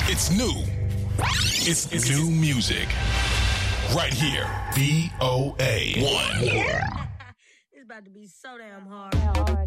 It's new. It's new music. Right here. VOA 1. It's about to be so damn hard.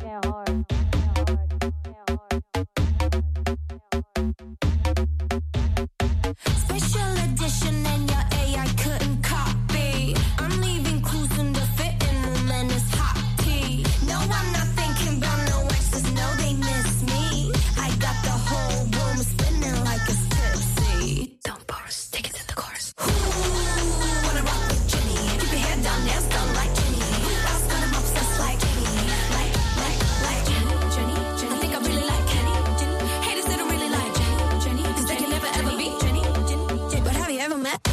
Special edition and your AI couldn't copy. I'm leaving clues in the fitting room and it's hot tea. No, I'm not thinking about no exes, no, they miss me. I got the whole room spinning like it's tipsy. Don't pause, take it to the chorus. Ooh, wanna rock with Jenny. Keep your head down, nails done like Jenny. Boss got him obsessed like Jenny. Like Jenny. I think I really like Kenny. Haters that don't really like Jenny. Cause they can never ever be Jenny. But have you ever met?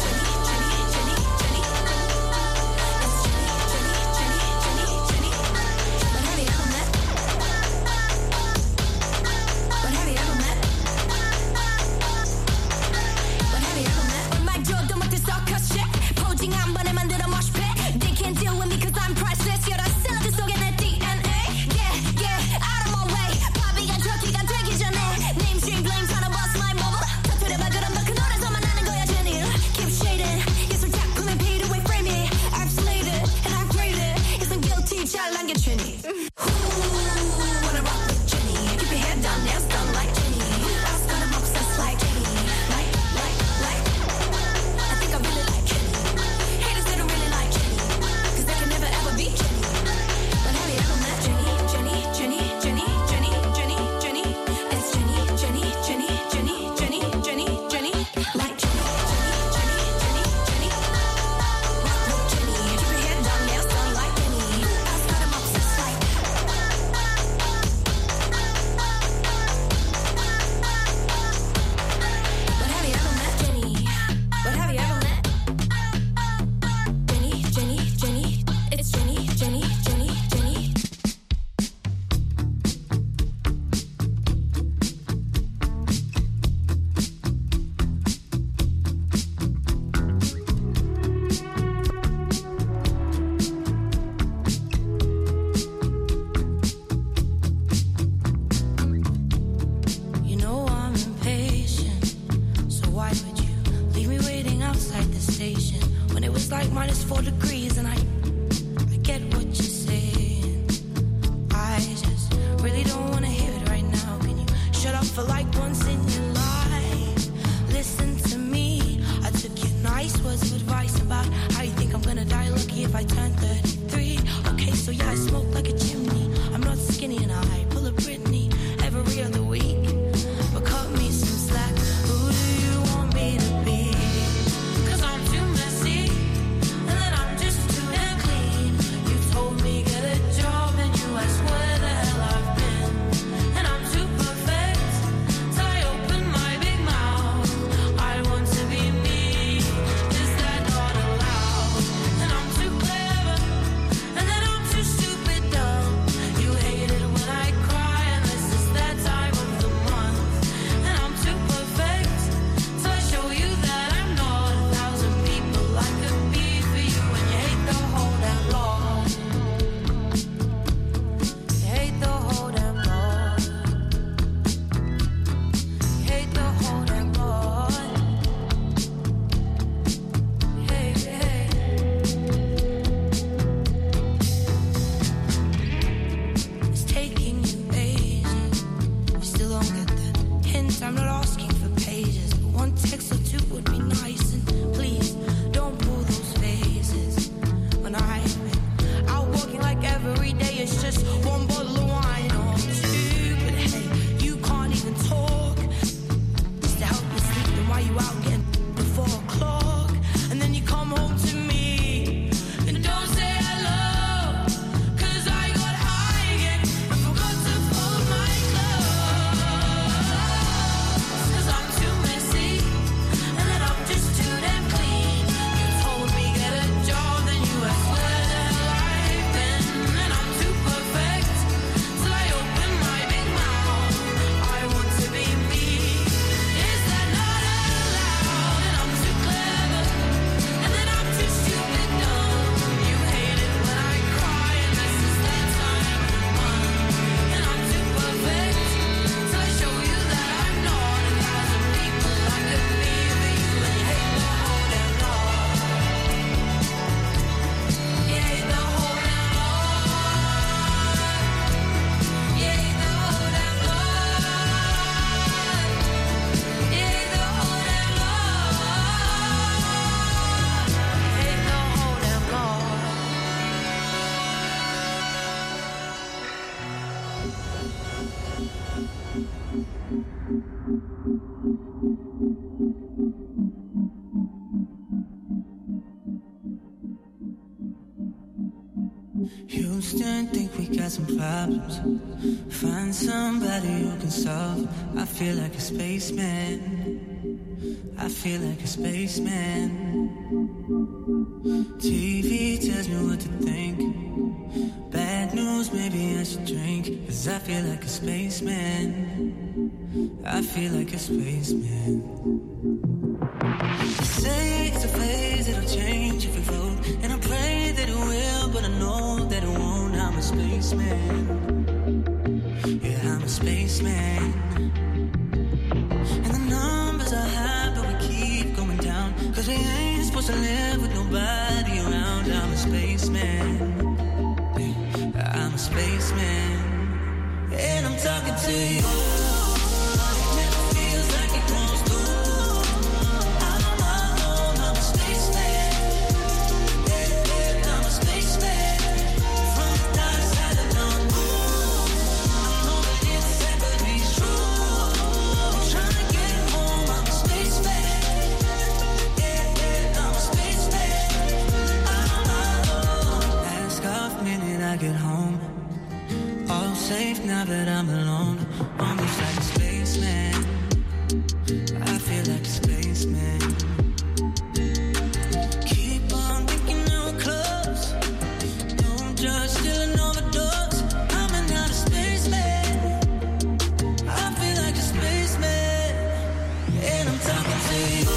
한 번에 만들어 mosh pit. They can't deal with me cause I'm priceless. You're the cylinder 속에 내 DNA. Yeah, out of my way. 바비가 터키가 되기 전에 Namestream blame tryna bust my bubble. 터뜨려봐 그럼 너 그 노래서만 하는 거야 Jenny. Keep shading. 예술 작품에 paid away frame it. I've slayed it and I've graded. 예상 guilty 잘난 게 Jenny. Wanna rock with Jenny. Keep your head down, nails done like Jenny. Boss got him obsessed like Jenny. Like. I think I really like Jenny. Haters that don't really like Jenny. Cause they can never ever be Jenny. But have you ever met Jenny? It's Jenny. It's Jenny. Like Jenny. Rock with Jenny. Keep your head down, nails done like Jenny. Boss got him obsessed like. But have you ever met Jenny? But have you ever met Jenny? It's Jenny. You know I'm impatient, so why would you leave me waiting outside the station when it was like -4 degrees? And I get what you're saying. I just really don't want to hear it right now. Can you shut up for like once in your life? Listen to me. I took your nice words of advice about how you think I'm gonna die lucky if I turn 33. Okay, so yeah, I smoke like a chimney. I'm not skinny and I pull a Britney every other week. But cut me some slack. Who do you want me to be? Cause I'm too messy, and then I'm just too damn clean. You told me get a job, and you asked where the hell I've been. And I'm too perfect, so I open my big mouth. I want to be me. Is that not a Houston, think we got some problems. Find somebody who can solve. I feel like a spaceman. I feel like a spaceman. TV tells me what to think. Bad news, maybe I should drink. 'Cause I feel like a spaceman. I feel like a spaceman. They say it's a phase, it'll change if you vote. And I pray that it will, but I know that it won't. I'm a spaceman. Yeah, I'm a spaceman. And the numbers are high, but we keep going down. 'Cause we ain't supposed to live with nobody around. I'm a spaceman. Yeah, I'm a spaceman. And I'm talking to you. Get home, all safe now that I'm alone. Almost like a spaceman. I feel like a spaceman. Keep on thinking now we're close. Don't judge, still an overdose. I'm another spaceman. I feel like a spaceman. And I'm talking to you.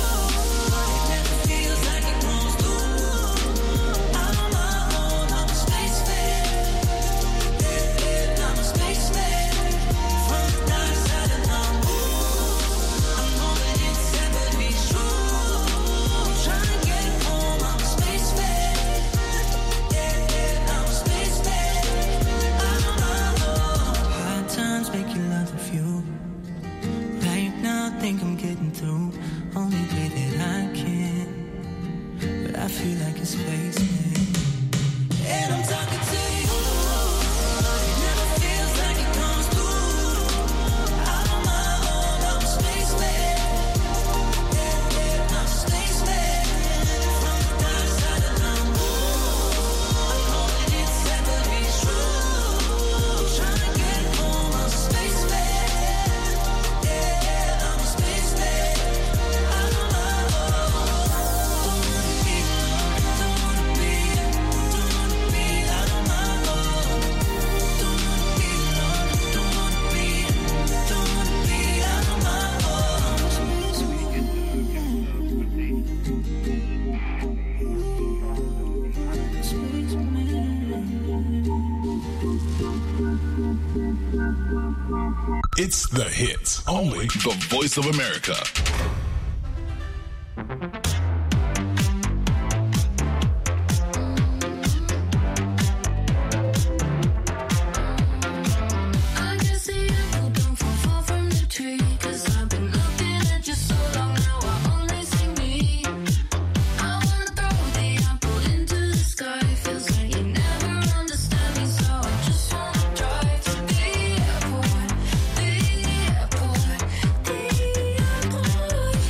Think I'm getting through, only way that I can. But I feel like a spaceman. And I'm talking to you. It never feels like it comes through. Out on my own, I'm a spaceman. Yeah, I'm a spaceman. From the dark side of the moon. I'm hoping it's ever be true. I'm trying to get home, I'm a spaceman. It's The Hits, only the Voice of America. Airport.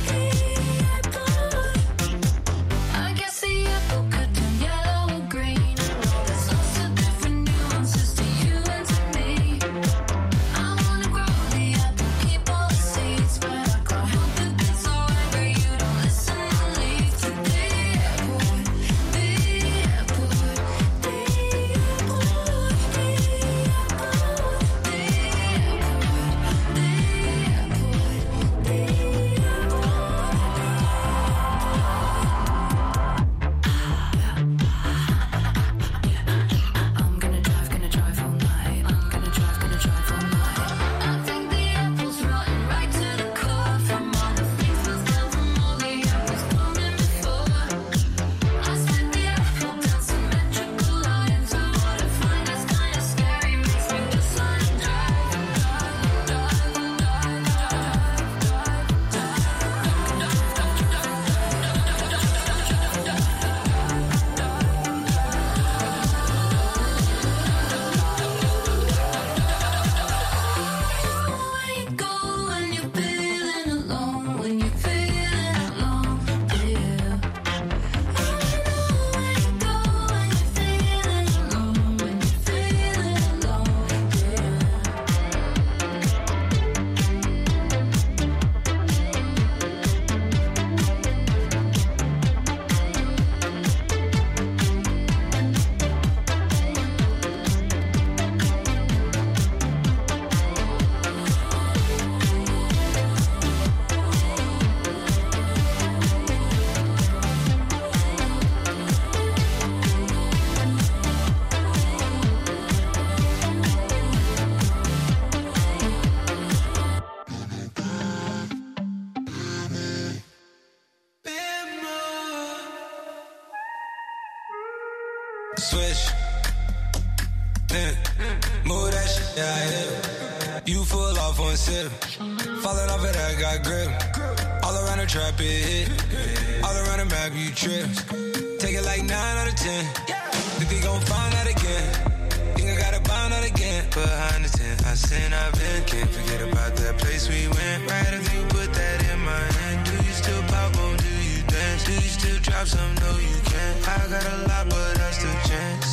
Switch. Move that shit, yeah, I hit. You full off one sip. Falling off of that, got grip. All around the trap, it hit. All around the map, you trip. Take it like 9 out of 10. Think they gon' find out again. Think I gotta find out again. Behind the tent, I sin, I've been. Can't forget about that place we went. Right after you put that in my hand. Do you still pop on? Do you dance? Do you still drop some? No, you can't. I got a lot, but I still chance.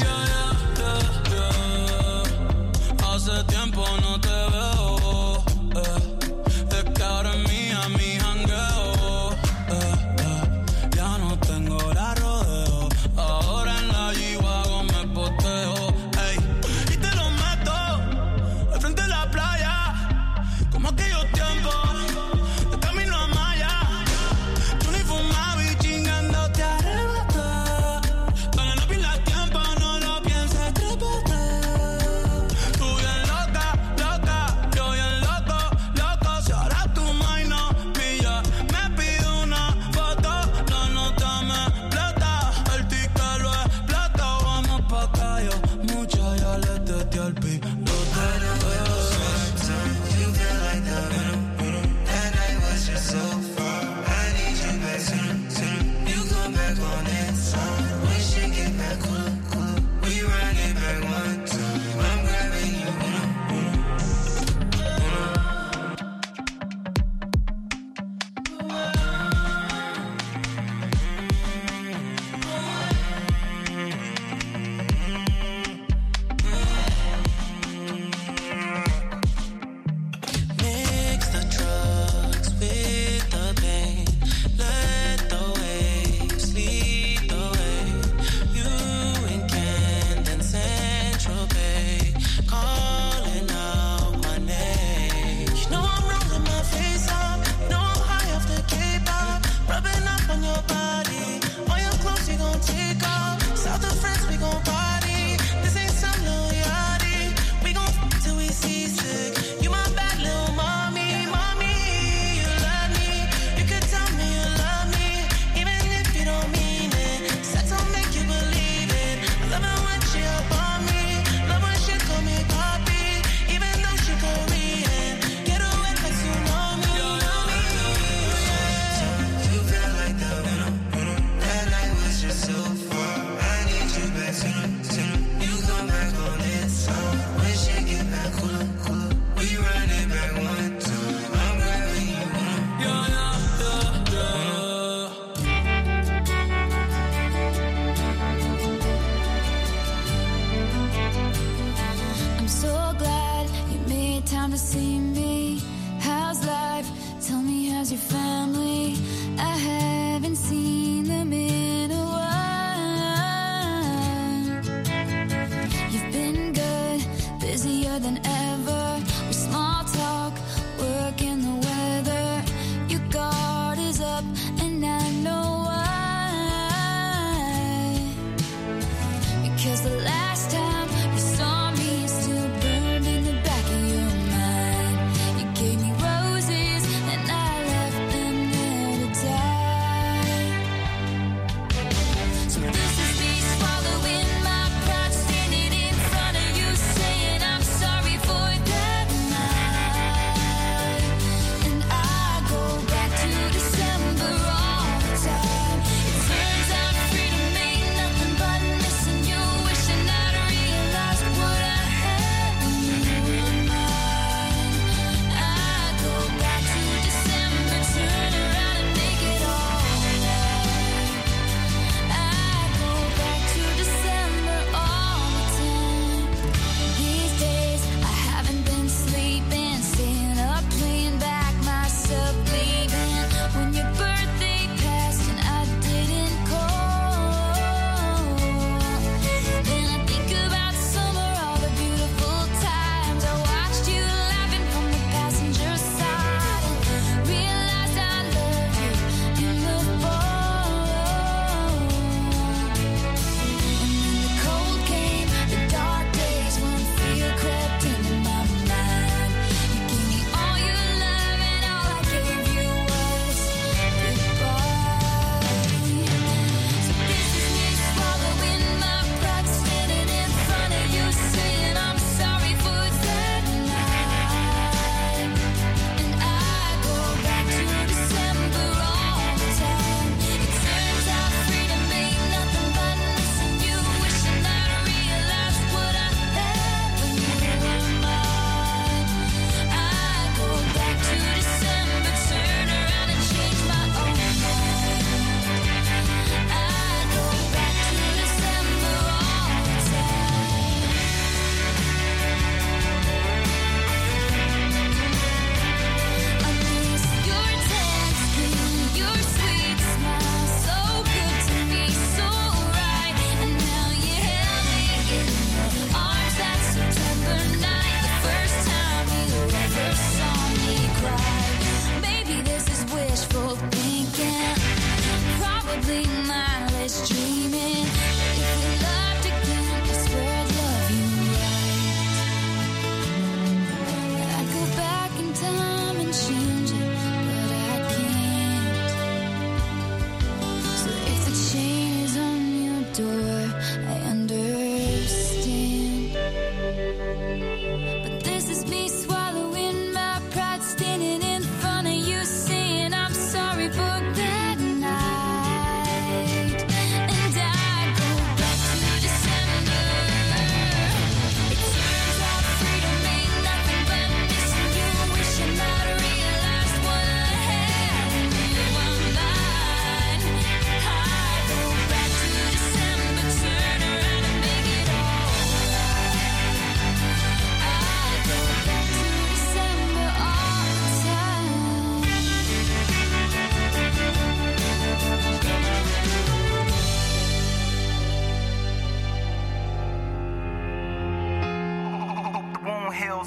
Hace tiempo no te veo, de cara a mi jangueo, ya no tengo la rodeo, ahora en la G-Wagon me poteo, ey, y te lo meto al frente de la playa, como aquellos tiempos, de camino a Maya, tú ni fumabas y chingando te arrebaté, para no pierdas tiempo, no lo pienses, trépate.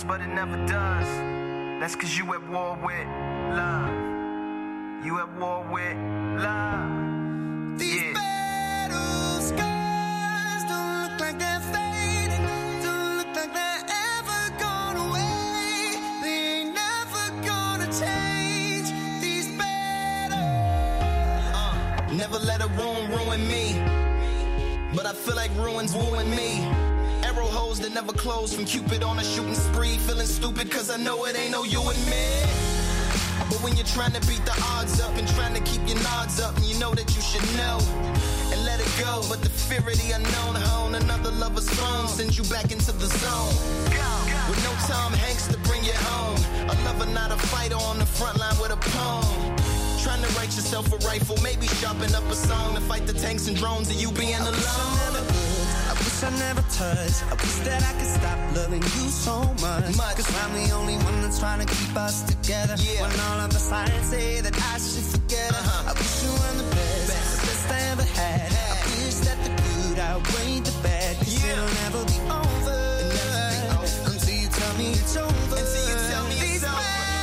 but it never does. That's cause you at war with love. You at war with love. These battle scars don't look like they're fading. Don't look like they're ever gone away. They ain't never gonna change. These battles. Never let a wound ruin me, but I feel like ruins wooing me. Arrow holes that never close from Cupid on a shooting spree. Feeling stupid cause I know it ain't no you and me. But when you're trying to beat the odds up and trying to keep your nods up, and you know that you should know and let it go, but the fear of the unknown hone another lover's phone sends you back into the zone. With no Tom Hanks to bring you home, a lover not a fighter on the front line with a poem. Trying to write yourself a rifle, maybe sharpen up a song to fight the tanks and drones of you being alone. I wish I never touched. I wish that I could stop loving you so much. Cause I'm the only one that's trying to keep us together. When all of the signs say that I should forget it. I wish you were the best I ever had. I wish that the good outweighed the bad. Cause it'll never be over until you tell me it's over. Until you tell me it's over.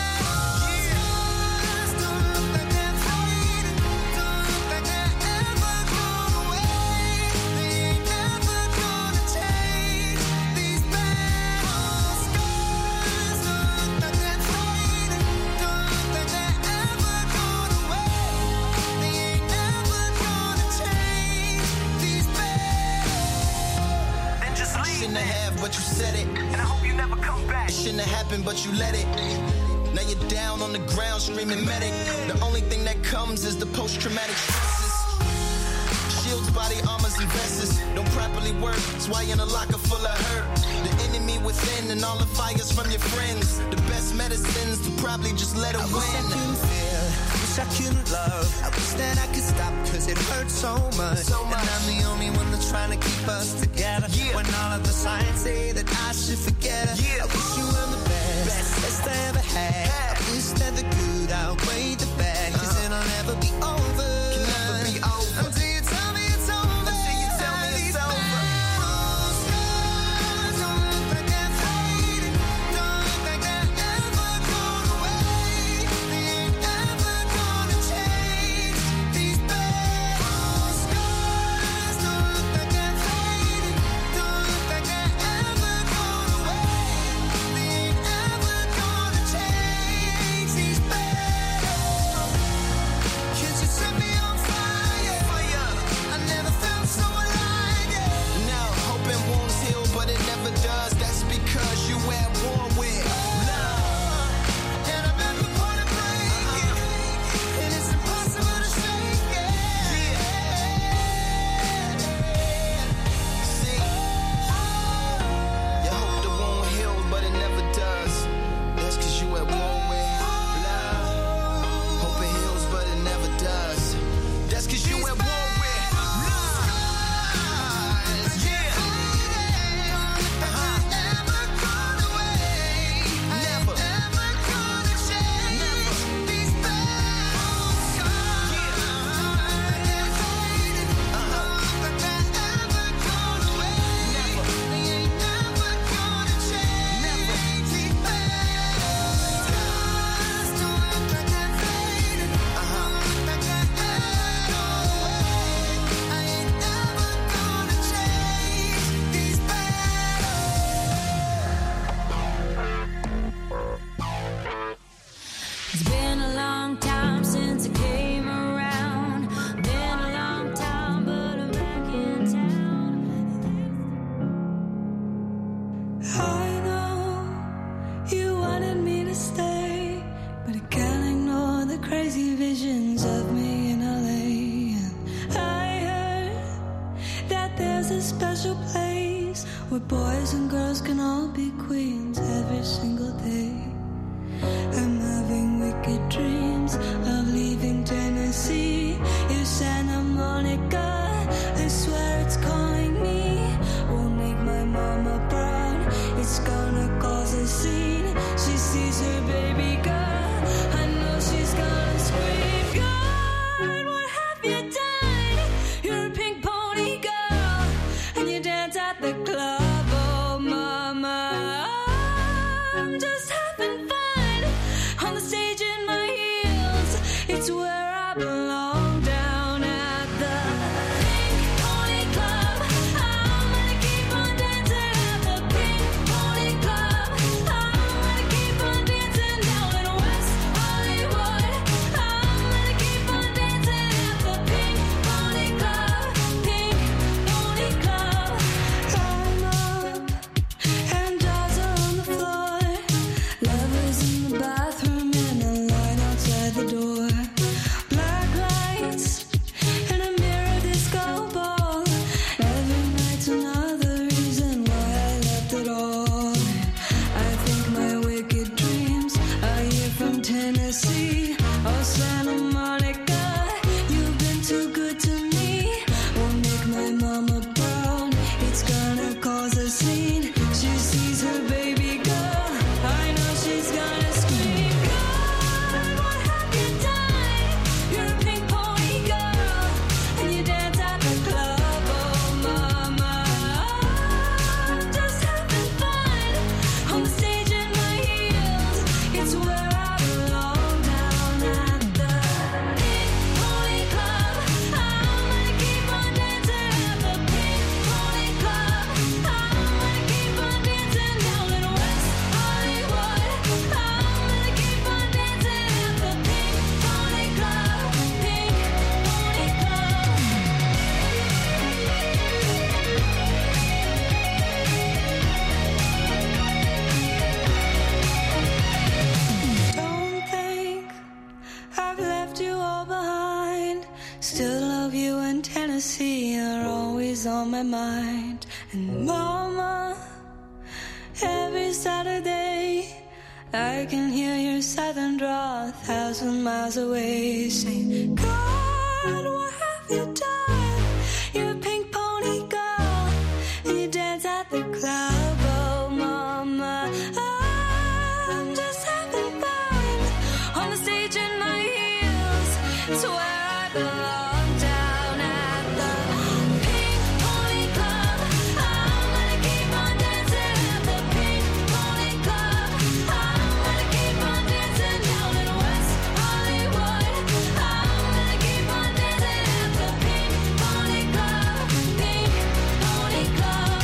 But you said it, and I hope you never come back. It shouldn't have happened, but you let it. Now you're down on the ground screaming medic. The only thing that comes is the post-traumatic stresses. Shields, body armors, and vests don't properly work. That's why you're in a locker full of hurt. The enemy within and all the fires from your friends. The best medicines to probably just let it win. I wish I couldn't feel, wish I couldn't love. I wish that I could stop cause it hurts so much. And I'm the only one that's trying to keep us together. When all of the signs say that I should forget it. I wish you were the best I ever had. I wish that the good outweighed the bad. Cause it'll never be over. Can never be over. Until you tell me it's over. Until you tell me it's over. where boys and girls can all be queens every single day. I'm having wicked dreams of leaving Tennessee. It's Santa Monica, I swear it's calling me. Won't make my mama proud, it's gonna cause a scene. She sees her baby girl, I know she's gonna scream. God, what have you done? You're a pink pony girl, and you dance at the club. Oh mama, I belong, down at the Pink Pony Club. I'm gonna keep on dancing at the Pink Pony Club. I'm gonna keep on dancing down in West Hollywood. I'm gonna keep on dancing at the Pink Pony Club. Pink Pony Club. I'm up and dolls are on the floor. Lovers in the bathroom and a line outside the door. Black lights and a mirror disco ball. Every night's another reason why I left it all. I think my wicked dreams are here from Tennessee or Santa Monica. You've been too good to me. Won't make my mama proud. It's gonna cause a scene. She sees her baby girl. I know she's gonna scream. God, what have you done? You're a pink pony girl, and you dance at the club. Oh, mama, I'm just having fun on the stage in my heels. It's where I belong, down at the Pink Pony Club. I'm gonna keep on dancing at the Pink Pony Club. I'm gonna keep on dancing down in West Hollywood. I'm gonna keep on dancing at the Pink Pony Club. Pink Pony Club. Don't think I've left you all behind. Still love you, and Tennessee are always on my mind. And mama, every Saturday I can hear your southern drawl 1,000 miles away, saying, God, what have you done? You're a pink pony girl, and you dance at the club. Oh, mama, I'm just having fun on the stage in my heels. It's where I belong, down at the Pink Pony Club. I'm gonna keep on dancing at the Pink Pony Club. I'm gonna keep on dancing down in West Hollywood. I'm gonna keep on dancing at the Pink Pony Club. Pink Pony Club.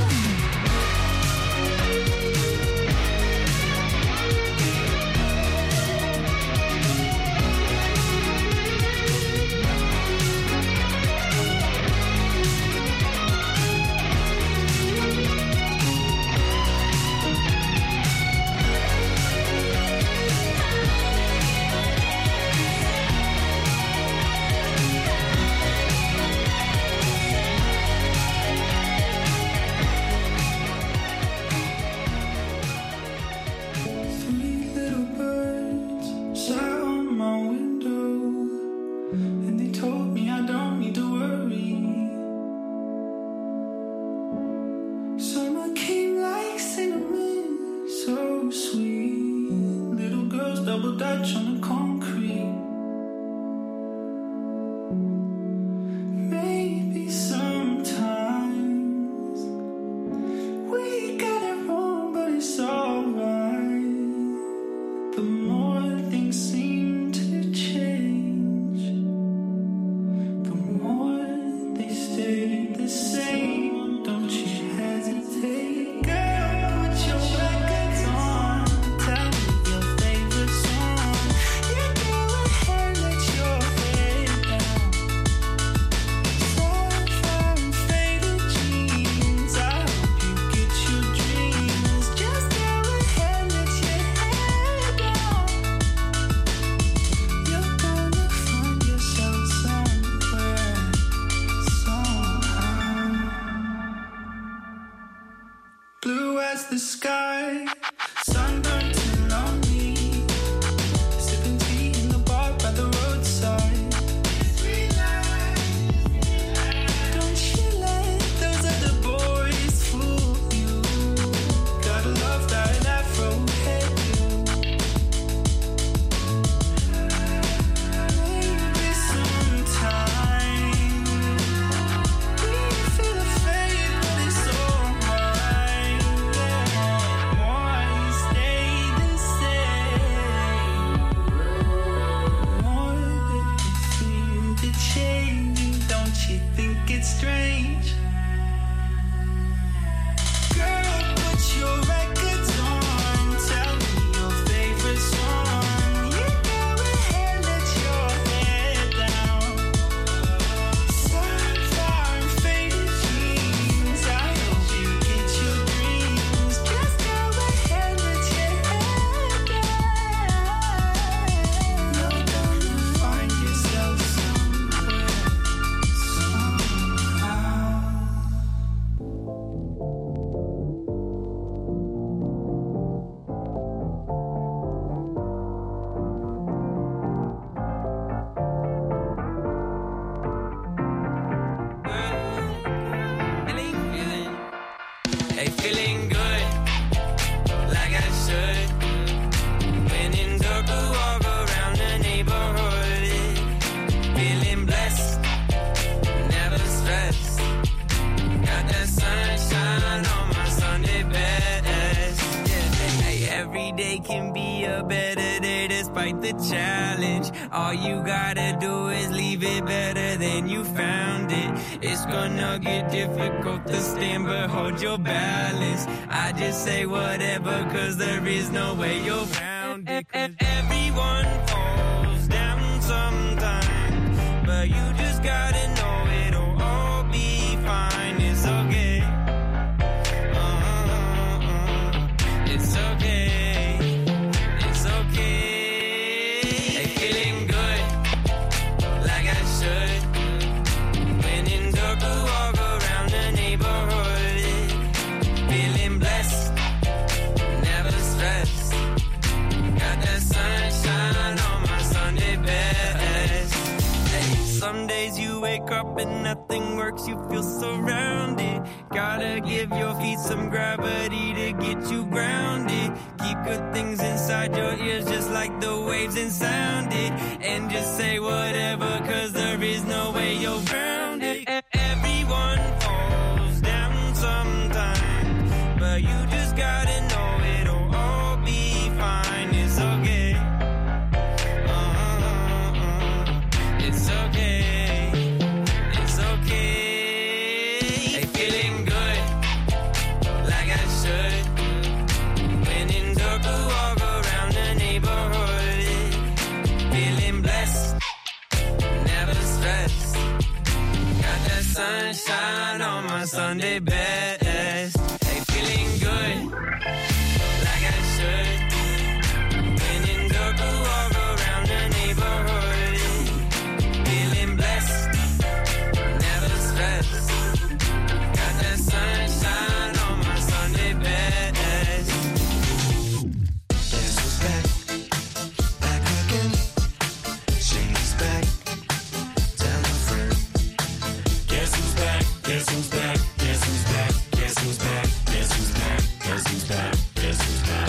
you think it's strange? Girl, put your records on. Tell me your favorite song. You go ahead, let your head down. Sunflower and faded jeans. I hope you get your dreams. Just go ahead, let your head down. You're gonna find yourself somewhere, somehow. Hey, feeling good, like I should. When in darker, walk around the neighborhood. Feeling blessed, never stressed. Got that sunshine on my Sunday best. Yeah. Hey, every day can be a better day despite the challenge. All you gotta do is leave it better than you found it. It's gonna get difficult to stand, but hold your balance. I just say whatever, cause there is no way you're round it. Everyone falls down sometime, but you just gotta know it'll all be fine. It's okay. It's okay. It's okay. Hey, feeling good, like I should. When in darker, walk around the neighborhood. Feeling blessed, never stressed. Got that sunshine on my Sunday best. Hey, some days you wake up and nothing works, you feel surrounded. Gotta give your feet some gravity to get you grounded. Keep good things inside your ears just like the waves and sound it. And just say whatever, cause there is no way you're grounded. Everyone falls down sometime, but you just gotta know it'll all be fine. It's okay. It's okay. It's okay. Hey, feeling good, like I should. When in darker, walk around the neighborhood. Feeling blessed, never stressed. Got that sunshine on my Sunday best. Hey, feeling good, like I should. When in darker, walk around the neighborhood. Feeling blessed, never stressed. Got that sunshine on my Sunday best. Guess who's back? Back again. Shady's back. Tell a friend. Guess who's back? Guess who's back? Guess who's back? Guess who's back? Guess who's back? Guess who's back? Guess who's back?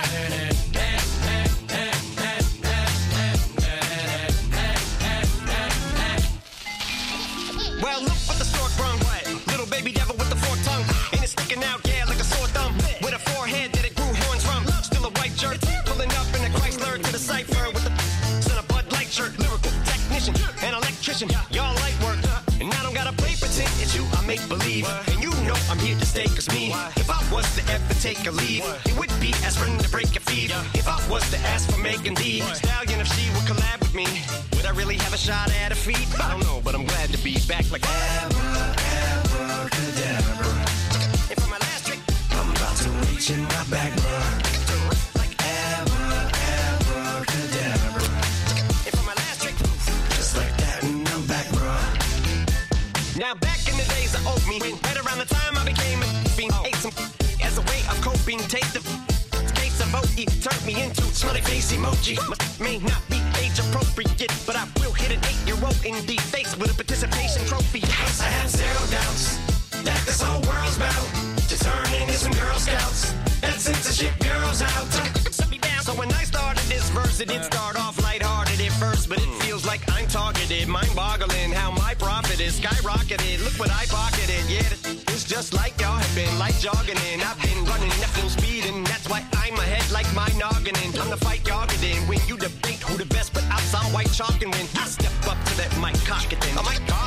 Well, look what the stork brung. Little baby devil with the forked tongue. And it's sticking out, yeah, like a sore thumb. With a forehead that it grew horns from. Still a white jerk. Pulling up in a Chrysler to the cipher with the and a Bud Light shirt. Lyrical technician and electrician. Y'all light work. And I don't gotta play pretend. It's you, I make believe. And you know I'm here to stay, cause me. If I was to ever take a leave, it would be aspirin to break your feet. If I was to ask for Megan D Stallion, if she would collab with me, would I really have a shot at her feet? I don't know, but I'm glad to be back like Abracadabra. And for my last trick, I'm about to reach in my back, bruh. like Abracadabra. and for my last trick, Just like that, and I'm back, bruh. now back in the days of oat meat, right around the time I became a fiend, ate some as a way of coping. Taste the case of OE turned me into smiley face emoji. May not be age appropriate, but I will hit an 8-year-old in the face with a participation trophy. I have zero doubts that this whole world's bound to turn into some Girl Scouts and censorship girls out. Shut me down. So when I started this verse, it did start off lighthearted at first, but it feels like I'm targeted. Mind-boggling how my profit is skyrocketed. Look what I pocketed. Yeah, it's just like y'all have been like jogging in. I've been running at full speed, and that's why I'm ahead like my noggin. I'm the fight y'all get in. When you debate who the best, but outside white chalk and when I step up to that mic, cock it then. Oh my God, it's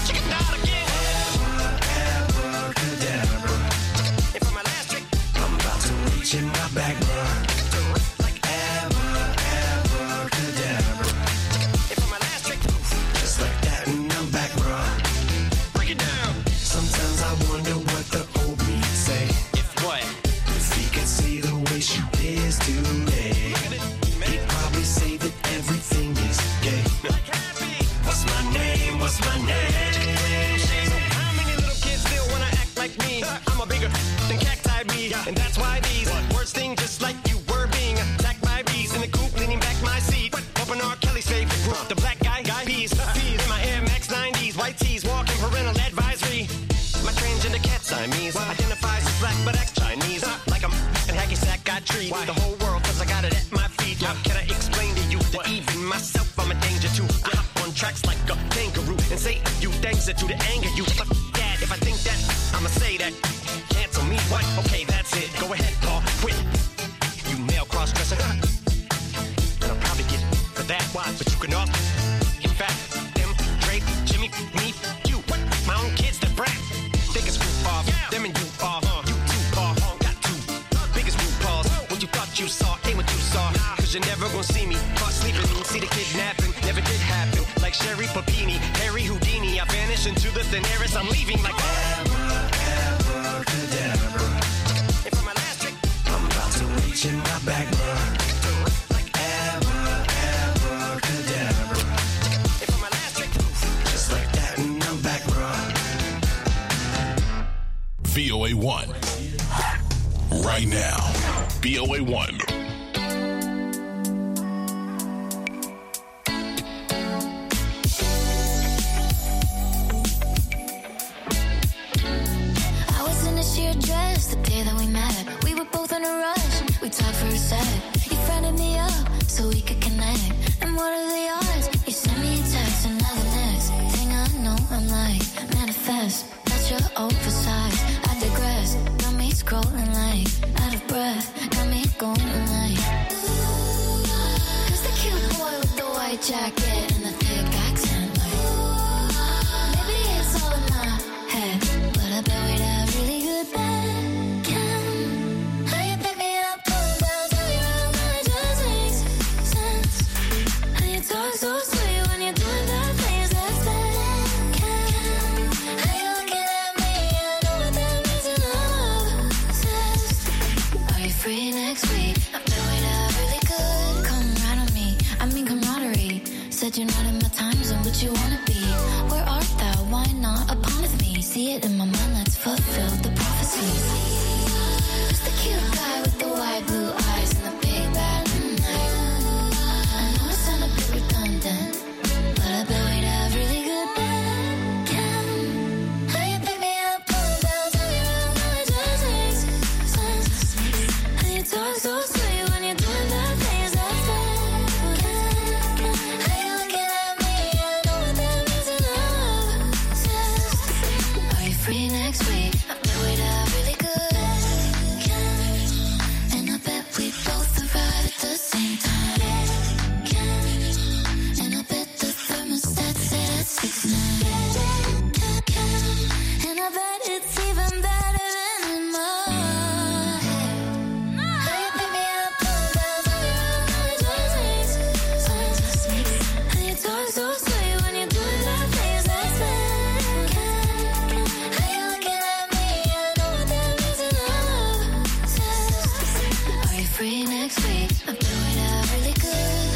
Check it out again. Abracadabra. And for my last trick, I'm about to reach in my bag, bruh. like Abracadabra. and for my last trick, Just like that, and I'm back, bruh. break it down. Sometimes I wonder what the old me say. If what? If he could see the way she is today, he'd probably say that everything is gay. Like happy. What's my name? What's my name? How many little kids still wanna act like me? I'm a bigger than cacti bee, and that's why these words sting just like you were being attacked by bees in the coop, leaning back my seat. Open R. Kelly's favorite group, the black guy peas. In my Air Max 90s, white tees, walking parental advisory. My transgender cat Siamese identifies as black but acts Chinese. Like I'm and hacky sack got trees. The whole world, cause I got it at my feet. How can I explain to you that even myself I'm a danger to? I hop on tracks like a kangaroo and say a few things that do to anger you. Fuck that, if I think that, I'ma say that. Cancel me, what? Okay, that's it. Go ahead, Paul, quit. You male cross-dresser. And I'll probably get for that. Why? But you can all, in fact, them, Drake, Jimmy, me, you. What? My own kids, the brat. Biggest group off, them and you off. You too, Paul, got two. Biggest group calls. What you thought you saw ain't what you saw. Cause you're never gonna see me caught sleeping. See the kidnapping, never did happen. Like Sherry Papini, Harry Houdini. I vanish into the thin air as I'm leaving like Abracadabra. And for my last trick, I'm about to reach in my bag, bruh. like Abracadabra. and for my last trick, Just like that, and I'm back, bruh. VOA1. Right now. VOA1. I was in a sheer dress the day that we met. We were both in a rush. We talked for a sec. You friended me up so we could connect. And what are the odds? You sent me a text and now the next thing I know, I'm like, manifest. That's your oversized. I digress. Got me scrolling like out of breath. Got me going like. Who's the cute boy with the white jacket and the thick accent? Like, maybe it's all in my head, but I bet we'd have really good back. How you pick me up, pull down, tell me around, that just makes sense. How you talk so sweet when you're doing bad things, that's bad. How you looking at me, I know what that means in love. Obsessed. Are you free next week? I bet we'd have really good. Come right on me, I mean camaraderie. Said you're not in my time zone, but you wanna be. Where art thou? Why not upon with me? See it in my mind, let's fulfill the prophecies. Who's the cute guy with the wide blue eyes and the big bad night? I know it sound a bit redundant, but I bet we'd have really good back. How you pick me up, pull down, tell me around, that just makes sense. How you talk so sweet when you're doing bad things, that's bad. How you looking at me, I know what that means in love. Obsessed. Are you free next week? I bet we'd have really good. And I bet we both arrive at the same time. And I bet the thermostat set at 6:9. And I bet it's even better than in my head. How you pick me up, pull down, tell me around, that just makes sense. How you talk so sweet when you're doing bad things, that's bad. How you looking at me, I know what that means in love. Obsessed. Are you free next week? I bet we'd have really good.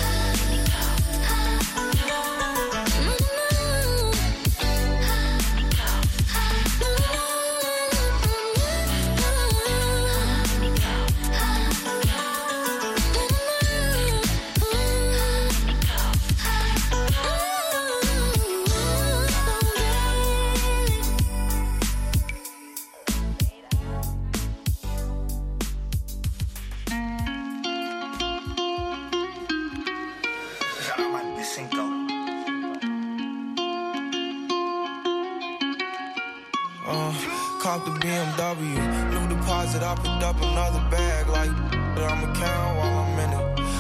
Cop the BMW, new deposit, I picked up another bag like I'ma count while I'm in it. I had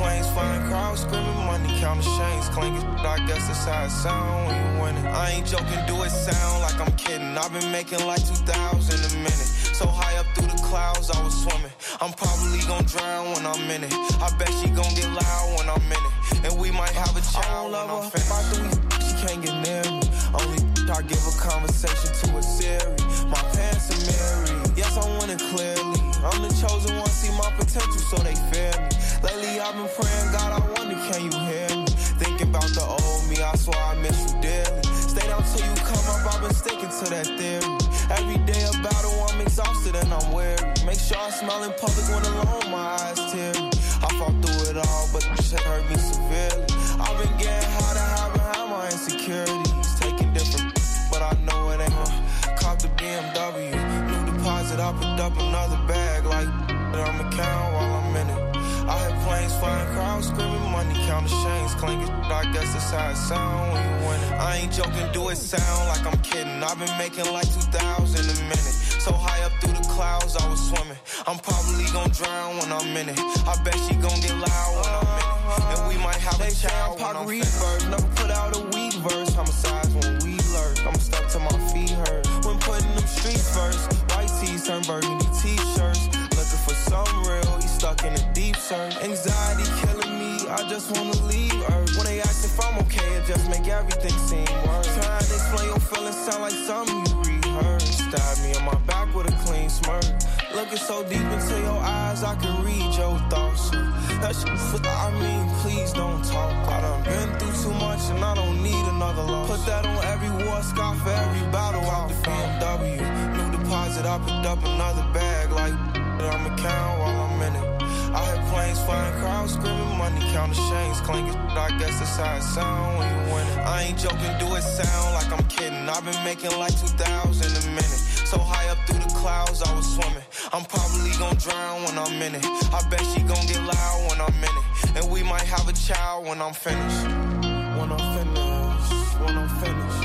planes flying, crowds screaming, money counting chains clinking. I guess that's how it sound when you winning. I ain't joking, do it sound like I'm kidding. I've been making like 2,000 a minute. So high up through the clouds, I was swimming. I'm probably gon' drown when I'm in it. I bet she gon' get loud when I'm in it. And we might have a child when I'm finished. She can't get near me. Only I give a conversation to a Siri. My pants are married. Yes, I want it clearly. I'm the chosen one, see my potential, so they fear me. Lately I've been praying, God, I wonder, can you hear me? Thinking about the old me, I swear I miss you dearly. Stay down till you come up, I've been sticking to that theory. Every day a battle, I'm exhausted and I'm weary. Make sure I smile in public when alone, my eyes teary. I fought through it all, but this shit hurt me severely. I've been getting high to hide behind my insecurities. Taking different, but I know it ain't gonna cop the BMW. New deposit, I picked up another bag like that I'ma count while I'm in it. I hear planes flying, crowds screaming, money counting chains clinking. I guess that's how it sound when you winning. I ain't joking, do it sound like I'm kidding. I've been making like 2,000 a minute. So high up through the clouds, I was swimming. I'm probably gon' drown when I'm in it. I bet she gon' get loud when I'm in it. And we might have a child when I'm finished. Never put out a weak verse. Homicides when we lurk. I'm stuck to my feet hurt. When putting them streets first. White tees turn burgundy t-shirts. Looking for something real. He's stuck in a deep search. Anxiety killing me. I just wanna leave Earth. When they ask if I'm okay, it just make everything seem worse. Trying to explain your feelings sound like something you rehearsed. Stab me in my back with a clean smirk. Looking so deep into your eyes, I can read your thoughts. That shit, I mean, please don't talk. I done been through too much and I don't need another loss. Put that on every war scar for every battle out the BMW. New deposit, I picked up another bag like that I'ma count while I'm in it. I hear planes flying, crowds screaming, money counting chains clinking. I guess that's how it sound when you winning. I ain't joking, do it sound like I'm kidding. I've been making like 2,000 a minute. So high up through the clouds, I was swimming. I'm probably gon' drown when I'm in it. I bet she gon' get loud when I'm in it. And we might have a child when I'm finished. When I'm finished, when I'm finished.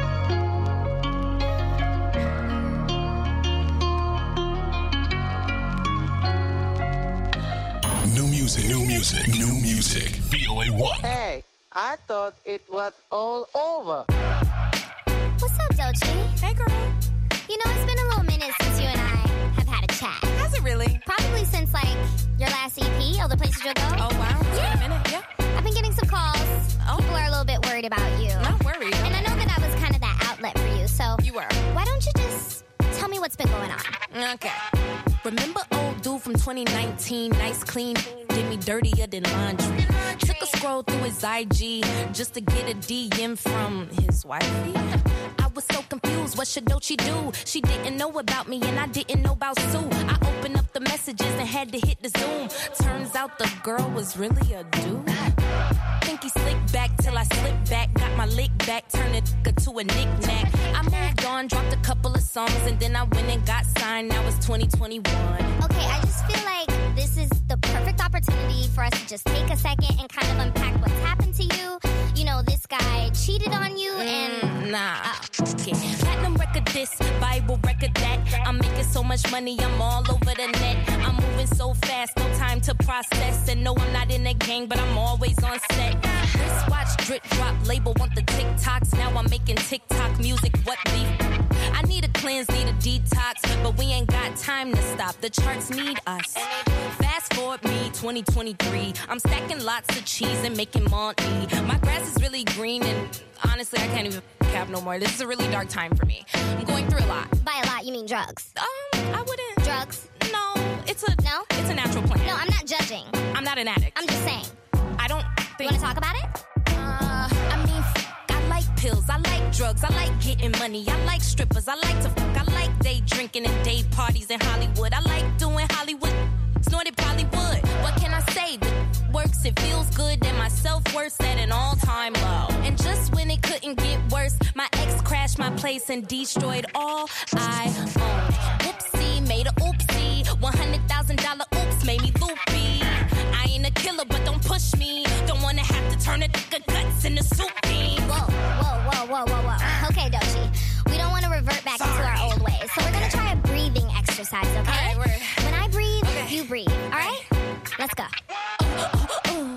New music. VOA1. Hey, I thought it was all over. What's up, Doechii? Hey, girl. You know, it's been a little minute since you and I have had a chat. Has it really? Probably since, like, your last EP, All the Places You'll Go. Oh, wow. It's been a minute, yeah. I've been getting some calls. Oh. People are a little bit worried about you. Not worried. And I know that was kind of that outlet for you, so... You were. Why don't you just tell me what's been going on? Okay. Remember old dude from 2019, nice, clean, did me dirtier than laundry. Took a scroll through his IG just to get a DM from his wifey. I was so confused, what should Doechii do? She didn't know about me and I didn't know about Sue. I opened up the messages and had to hit the Zoom. Turns out the girl was really a dude. Think he slicked back till I slipped back. Got my lick back, turned it to a knick-knack. I moved on, dropped a couple of songs, and then I went and got signed. Now it's 2021. Okay, I just feel like this is the perfect opportunity for us to just take a second and kind of unpack what's happened to you. You know, this guy cheated on you and... Nah. Okay. Platinum record this, Bible record that. I'm making so much money, I'm all over the net. I'm moving so fast, no time to process. And no, I'm not in a gang, but I'm always on set. Wristwatch, drip drop, label want the TikToks. Now I'm making TikTok music, what beef? I need a cleanse, need a detox, but we ain't got time to stop. The charts need us. Fast forward me, 2023. I'm stacking lots of cheese and making money. My grass is really green and honestly, I can't even cap no more. This is a really dark time for me. I'm going through a lot. By a lot, you mean drugs? I wouldn't. Drugs? No, it's a natural plan. No, I'm not judging. I'm not an addict. I'm just saying. I don't think... You want to talk about it? I like pills, I like drugs, I like getting money, I like strippers, I like to fuck, I like day drinking and day parties in Hollywood, I like doing Hollywood, snorted probably would. What can I say? It works, it feels good, and my self-worth's at an all-time low. And just when it couldn't get worse, my ex crashed my place and destroyed all I owned. Whoopsie, made a oopsie, $100,000 oops made me loopy. I ain't a killer, but don't push me. Don't wanna have to turn a nigga guts into soup beans. Whoa. Okay, Doechii. We don't want to revert back into our old ways. So we're going to try a breathing exercise, okay? All right, when I breathe, you breathe. All right? Let's go.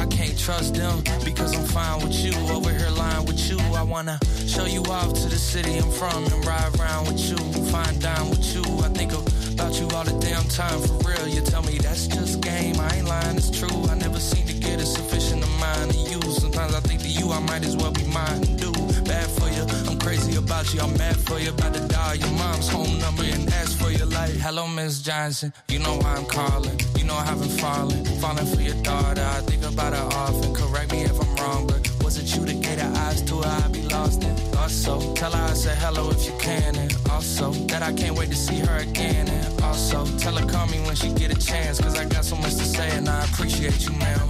I can't trust them because I'm fine with you. Over here lying with you. I wanna show you off to the city I'm from and ride around with you. Fine dine with you. I think about you all the damn time for real. You tell me that's just game. I ain't lying, it's true. I never seem to get a sufficient amount of you. Sometimes I think to you I might as well be mine and do bad for you. I'm crazy about you, I'm mad for you. About to dial your mom's home number and ask for your life. Hello, Miss Johnson, you know why I'm calling. You know I haven't fallen for your daughter. I think about her often. Correct me if I'm wrong, but was it you that gave her eyes to her? I'd be lost in. Also, tell her I said hello if you can, and also that I can't wait to see her again. And also, tell her call me when she get a chance, cause I got so much to say and I appreciate you, ma'am.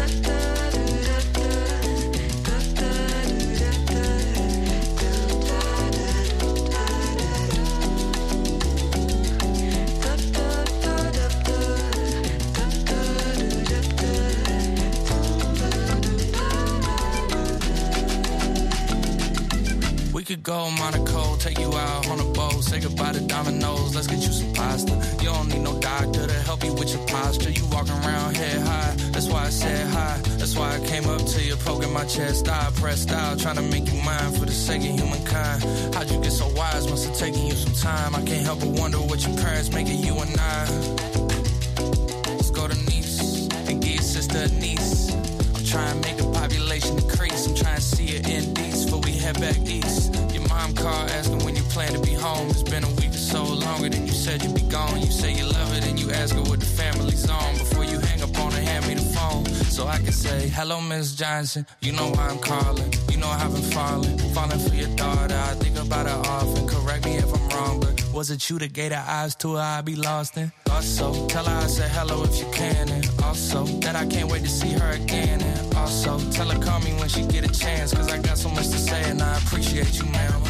We could go Monaco, take you out on a boat, say goodbye to Domino's, let's get you some pasta. You don't need no doctor to help you with your posture. You walking around head high, that's why I said hi. That's why I came up to you, poking my chest. I pressed out, trying to make you mine for the sake of humankind. How'd you get so wise? Must have taken you some time. I can't help but wonder what your parents making you and I. Let's go to Nice and give your sister a niece. I'm trying to make the population decrease. I'm trying to see it in East before we head back east. Your mom called asking when you plan to be home. It's been a week or so, longer than you said you'd be gone. You say you love it and you ask her what the family's on. Before you hang up on her, hand me the phone so I can say, hello, Miss Johnson, you know why I'm calling. You know I haven't fallen for your daughter. I think about her often. Correct me if I'm wrong, but was it you that gave her eyes to her? I'd be lost in. Also, tell her I said hello if you can, and also that I can't wait to see her again. And also, tell her call me when she get a chance, cause I got so much to say and I appreciate you, ma'am.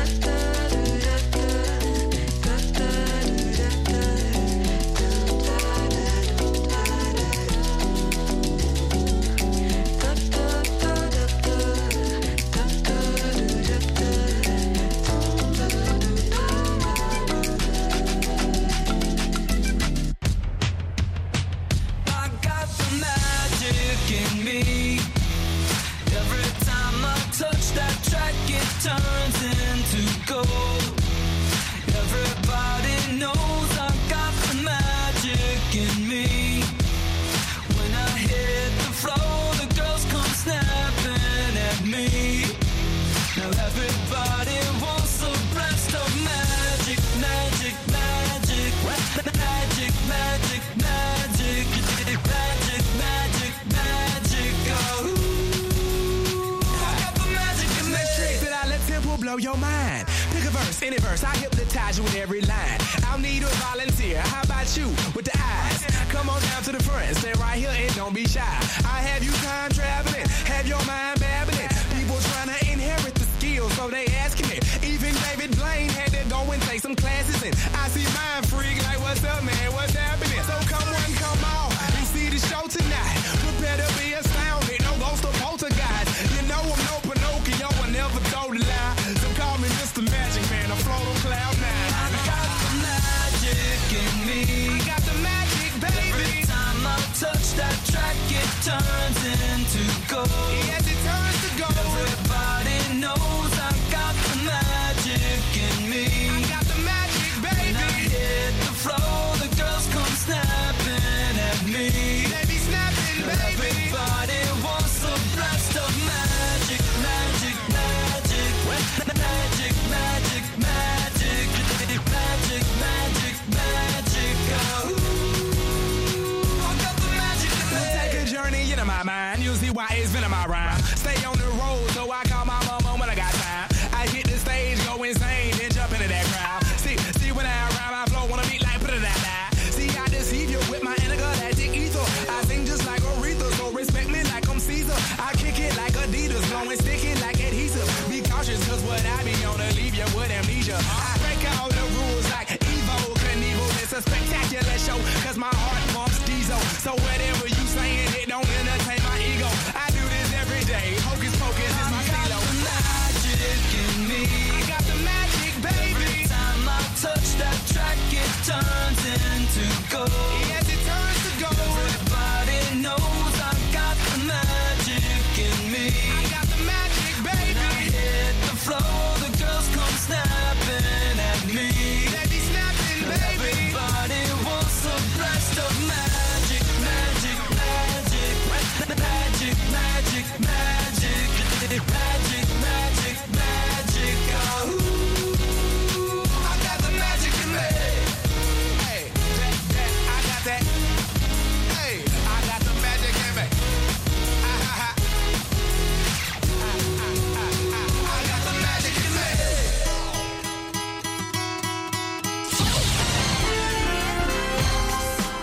Turns into gold. Everybody knows I got the magic in me. When I hit the floor, the girls come snapping at me. Now everybody wants a blast of magic, magic, magic, magic, magic, magic, magic, magic, magic. Oh. Will blow your mind. Pick a verse, any verse, I hypnotize you with every line. I'll need a volunteer. How about you with the eyes? Come on down to the front, stay right here and don't be shy. I have you time traveling, have your mind babbling. People trying to inherit the skills, so they asking it. Even David Blaine had to go and take some classes, and I see mind freak like, what's up, man? What's happening? So come on, come on, and see the show tonight. Prepare to be astounded, no ghost of poltergeist. You know I'm no Pinocchio, I never told a lie. So call me Mr. Magic Man, I float on cloud nine. I got the magic in me. I got the magic, baby. Every time I touch that track, it turns into gold. Yes, it turns to gold. Everybody knows I got the magic in me. I got the magic, baby. When I hit the floor, the girls come snapping at me. They be snapping, baby. Everybody wants a blast of magic, magic, magic, magic, magic, magic, magic, magic, magic. Oh, I got the magic. Let's take a journey into my mind. You'll see why it's been in my rhyme. Stay on the road, so I call my mama when I got time. I hit the stage, go insane, then jump into that crowd. See when I rhyme, I flow, wanna beat like put it that. See, I deceive you with my intergalactic ether. I sing just like Aretha, so respect me like I'm Caesar. I kick it like Adidas, blowing sticky like adhesive. Be cautious, cause what I be on to leave you with amnesia. I break all the rules like Evo Knievel. It's a spectacular show, cause my heart pumps diesel. So whatever you saying, it don't entertain my ego. I do this every day, hocus pocus is my stilo. I got the magic in me. I got the magic, baby. Every time I touch that track, it turns into gold. Yes, it turns to gold. Everybody knows I got the magic.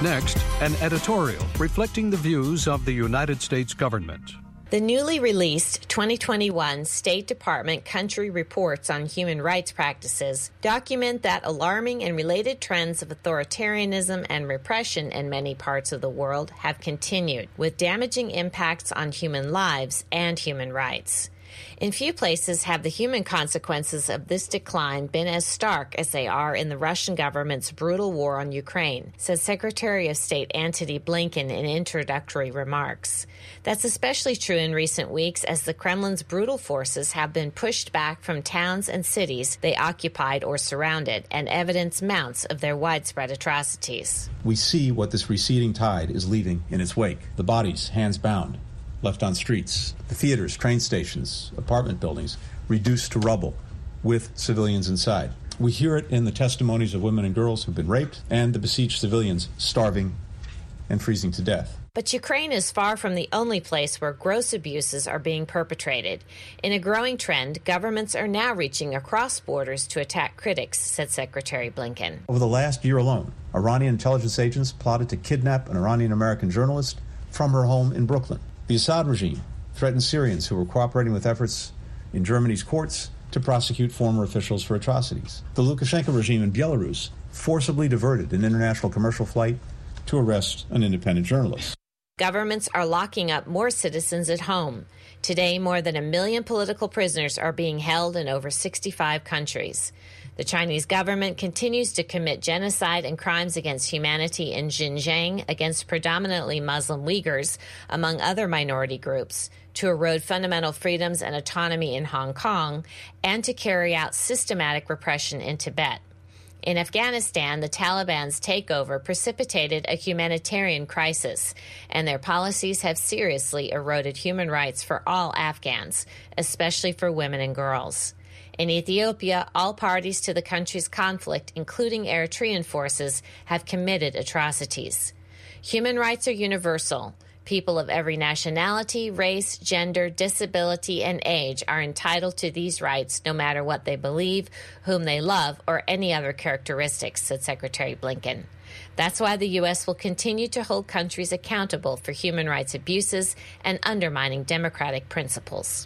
Next, an editorial reflecting the views of the United States government. The newly released 2021 State Department Country Reports on Human Rights Practices document that alarming and related trends of authoritarianism and repression in many parts of the world have continued, with damaging impacts on human lives and human rights. In few places have the human consequences of this decline been as stark as they are in the Russian government's brutal war on Ukraine, said Secretary of State Antony Blinken in introductory remarks. That's especially true in recent weeks as the Kremlin's brutal forces have been pushed back from towns and cities they occupied or surrounded, and evidence mounts of their widespread atrocities. We see what this receding tide is leaving in its wake. The bodies, hands bound, left on streets, the theaters, train stations, apartment buildings, reduced to rubble with civilians inside. We hear it in the testimonies of women and girls who've been raped and the besieged civilians starving and freezing to death. But Ukraine is far from the only place where gross abuses are being perpetrated. In a growing trend, governments are now reaching across borders to attack critics, said Secretary Blinken. Over the last year alone, Iranian intelligence agents plotted to kidnap an Iranian-American journalist from her home in Brooklyn. The Assad regime threatened Syrians who were cooperating with efforts in Germany's courts to prosecute former officials for atrocities. The Lukashenko regime in Belarus forcibly diverted an international commercial flight to arrest an independent journalist. Governments are locking up more citizens at home. Today, more than 1 million political prisoners are being held in over 65 countries. The Chinese government continues to commit genocide and crimes against humanity in Xinjiang against predominantly Muslim Uyghurs, among other minority groups, to erode fundamental freedoms and autonomy in Hong Kong, and to carry out systematic repression in Tibet. In Afghanistan, the Taliban's takeover precipitated a humanitarian crisis, and their policies have seriously eroded human rights for all Afghans, especially for women and girls. In Ethiopia, all parties to the country's conflict, including Eritrean forces, have committed atrocities. Human rights are universal. People of every nationality, race, gender, disability, and age are entitled to these rights no matter what they believe, whom they love, or any other characteristics, said Secretary Blinken. That's why the U.S. will continue to hold countries accountable for human rights abuses and undermining democratic principles.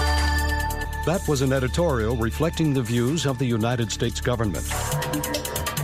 That was an editorial reflecting the views of the United States government.